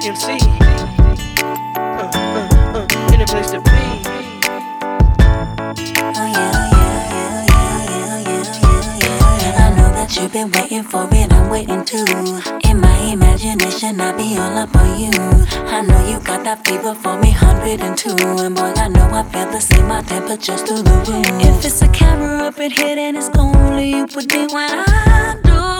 MC. Any place to be. I know that you've been waiting for it, I'm waiting too. In my imagination, I be all up on you. I know you got that fever for me, 102. And boy, I know I feel the same, my temperature's through the roof. If it's a camera up in here, then it's only you put me when I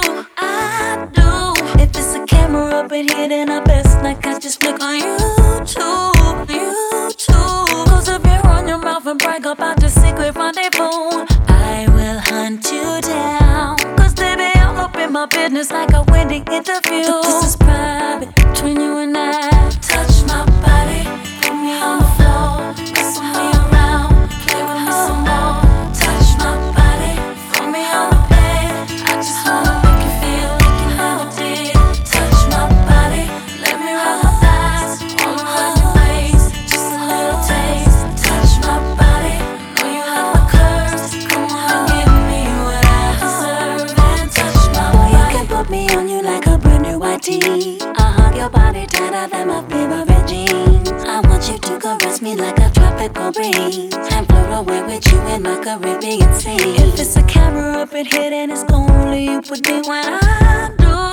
do. If it's a camera up in here, then I best not catch just look on YouTube. Close up your on your mouth and brag about the secret rendezvous. I will hunt you down, cause baby, I'm up in my business like a wedding interview. But this is private, between you and I. Touch my body, put me on the floor, wrestle me around, play with me some more. Touch my body, put me on the bed, I just wanna make you feel like you never did. Touch my body, let me roll my thighs all around your waist, just a little taste. Touch my body, know you have my curves, come on and give me what I deserve. And touch my body, you can put me on you like a brand new white tee. I hug your body tighter than my favorite jeans. I want you to caress me like a tropical breeze and float away with you in my Caribbean sea. If it's a camera up in here, then it's only you put me when I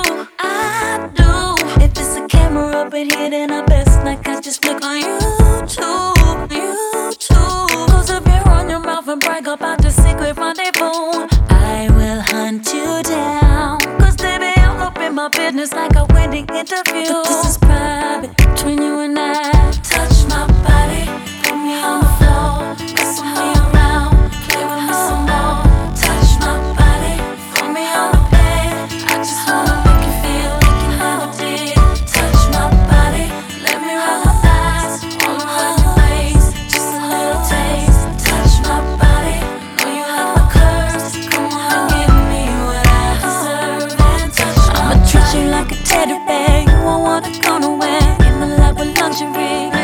do. If it's a camera up in here, then I best not catch just look on YouTube. Close up your on your mouth and brag about the secret rendezvous. I will hunt you down, cause baby, I'm up in my business like a wedding interview. But this is private, between you and I. Touch my body, put me on the floor, wrestle me around, play with me some more. Touch my body, put me on the bed, I just wanna make you feel like you never did. Touch my body, let me roll my thighs all around your waist, just a little taste. Touch my body, know you have my curves, come on and give me what I deserve. And touch my body, I'ma treat you like a teddy bear, you won't wanna go nowhere. In my love with luxury,